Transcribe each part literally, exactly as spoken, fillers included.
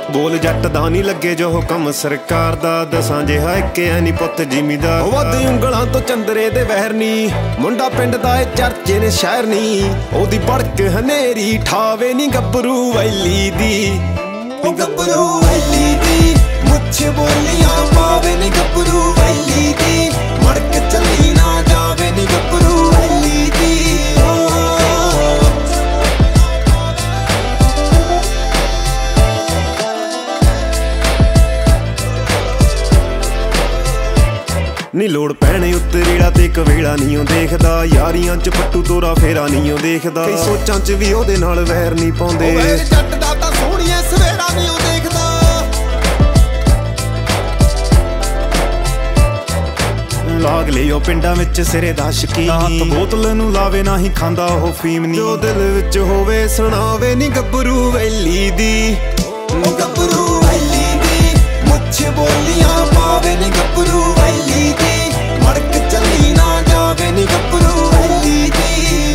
ਬੋਲ ਜੱਟ ਦਾ ਨਹੀਂ ਲੱਗੇ ਜੋ ਹੁਕਮ ਸਰਕਾਰ ਦਾ, ਦਸਾਂ ਜਿਹਾ ਇੱਕ ਐ ਨੀ ਪੁੱਤ ਜ਼ਿਮੀਦਾਰ। ਵੱਧ ਉਂਗਲਾਂ ਤੋਂ ਚੰਦਰੇ ਦੇ ਵਹਿਰ ਨੀ, ਮੁੰਡਾ ਪਿੰਡ ਦਾ ਏ ਚਰਚੇ ਨੇ ਸ਼ਹਿਰ ਨੀ। ਉਹਦੀ ਬੜਕ ਹਨੇਰੀ ਠਾਵੇ ਨੀ ਗੱਭਰੂ ਵੈਲੀ ਦੀ, ਨੀ ਗੱਭਰੂ ਵੈਲੀ ਦੀ। ਮੁੱਛ ਬੋਲੀਆਂ ਪਾਵੇ ਨੀ ਗੱਭਰੂ ਵੈਲੀ ਦੀ, ਮੜਕ ਚੱਲੀ ਨਾ ਜਾਵੇ ਨੀ ਗੱਭਰੂ ਵੈਲੀ ਦੀ। ਨੀ ਲੋੜ ਪੈਣੇ ਉੱਤੇ ਰੇੜਾ ਤੇ ਕਵੇਲਾ ਨੀ ਉਹ ਦੇਖਦਾ, ਯਾਰੀਆਂ ਚ ਪੱਟੂ ਤੋਰਾ ਫੇਰਾ ਨੀ ਉਹ ਦੇਖਦਾ। ਕਈ ਸੋਚਾਂ ਚ ਵੀ ਉਹਦੇ ਨਾਲ ਵੈਰ ਨੀ ਪਾਉਂਦੇ, ਜੱਟ ਦਾ ਤਾਂ ਸੋਹਣੀਏ ਸਵੇਰਾ ਨੀ ਉਹ ਦੇਖਦਾ। ਲਾਗ ਲਿਓ ਪਿੰਡਾਂ ਵਿੱਚ ਸਿਰੇ ਦਾ ਸ਼ਕੀਨ, ਹੱਥ ਬੋਤਲ ਨੂੰ ਲਾਵੇ ਨਾ ਹੀ ਖਾਂਦਾ ਉਹ ਫੀਮ ਨੀ। ਜੋ ਦਿਲ ਵਿੱਚ ਹੋਵੇ ਸੁਣਾਵੇ ਨੀ ਗੱਭਰੂ ਵੈਲੀ ਦੀ, ਗੱਭਰੂ ਵੈਲੀ ਦੀ। ਮੁੱਛ ਬੋਲੀਆਂ ਪਾਵੇ ਨੀ ਗੱਭਰੂ ਵੈਲੀ ਦੀ, ਮੜਕ ਚੱਲੀ ਨਾ ਜਾਵੇ ਨੀ ਗੱਭਰੂ ਵੈਲੀ ਦੀ।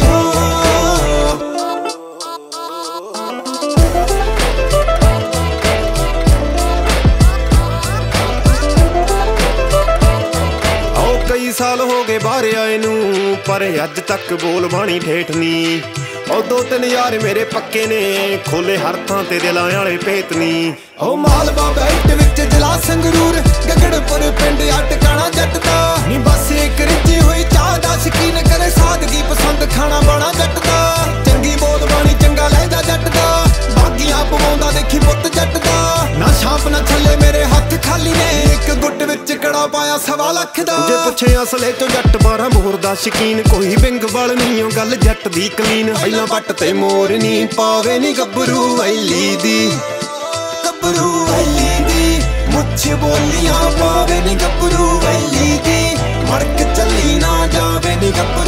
ਕਈ ਸਾਲ ਹੋ ਗਏ ਬਾਹਰ ਆਏ ਨੂੰ, ਪਰ ਅੱਜ ਤੱਕ ਬੋਲ ਬਾਣੀ ਠੇਠ ਨੀ। ਉਹ ਦੋ ਤਿੰਨ ਯਾਰ ਮੇਰੇ ਪੱਕੇ ਨੇ, ਖੋਲੇ ਹਰ ਥਾਂ ਤੇ ਦਿਲਾਂ ਵਾਲੇ ਭੇਤ ਨੀ। ਉਹ ਮਾਲਵਾ ਬੈਲਟ ਵਿੱਚ ਜ਼ਿਲ੍ਹਾ ਸੰਗਰੂਰ, ਗਗੜਪੁਰ ਪਿੰਡ ਆ ਟਿਕਾਣਾ ਜੱਟ ਦਾ। ਨੀ ਬਸ ਇੱਕ ਰਿੱਝੀ ਹੋਈ ਚਾਹ ਦਾ ਸ਼ਕੀਨ, ਕਰੇ ਸਾਦਗੀ ਪਸੰਦ ਖਾਣਾ ਬਾਣਾ ਜੱਟ ਦਾ। ਚੰਗੀ ਬੋਲ ਬਾਣੀ ਚੰਗਾ ਲਹਿਜਾ ਜੱਟ ਦਾ, ਬਾਗੀਆਂ ਪਵਾਉਂਦਾ ਦੇਖੀ ਪੁੱਤ ਜੱਟ ਦਾ। ਨਾ ਛਾਪ ਨਾ ਛੱਲੇ ਮੇਰੇ ਹੱਥ ਖਾਲੀ ਨੇ, ਇੱਕ ਗੁੱਟ ਵਿੱਚ ਕੜਾ ਪਾਇਆ ਸਵਾ ਲੱਖ ਦਾ। ਜੇ ਪੁੱਛੇ ਅਸਲੇ ਚੋਂ ਜੱਟ ਬਾਰਾਂ ਮੋਹਰ ਦਾ ਸ਼ਕੀਨ, ਕੋਈ ਬਿੰਗ ਬਲ ਨਹੀਂ ਓ ਗੱਲ ਜੱਟ ਦੀ ਕਲੀਨ। ਪਹਿਲਾਂ ਪੱਟ ਤੇ ਮੋਰ ਨੀ ਪਾਵੇ ਨੀ ਗੱਭਰੂ ਵੈਲੀ ਦੀ, ਗੱਭਰੂ ਵੈਲੀ ਦੀ। ਮੁੱਛ ਬੋਲੀਆਂ ਪਾਵੇ ਨੀ ਗੱਭਰੂ ਵੈਲੀ ਦੀ, ਮੜਕ ਚੱਲੀ ਨਾ ਜਾਵੇ ਨੀ ਗੱਭਰੂ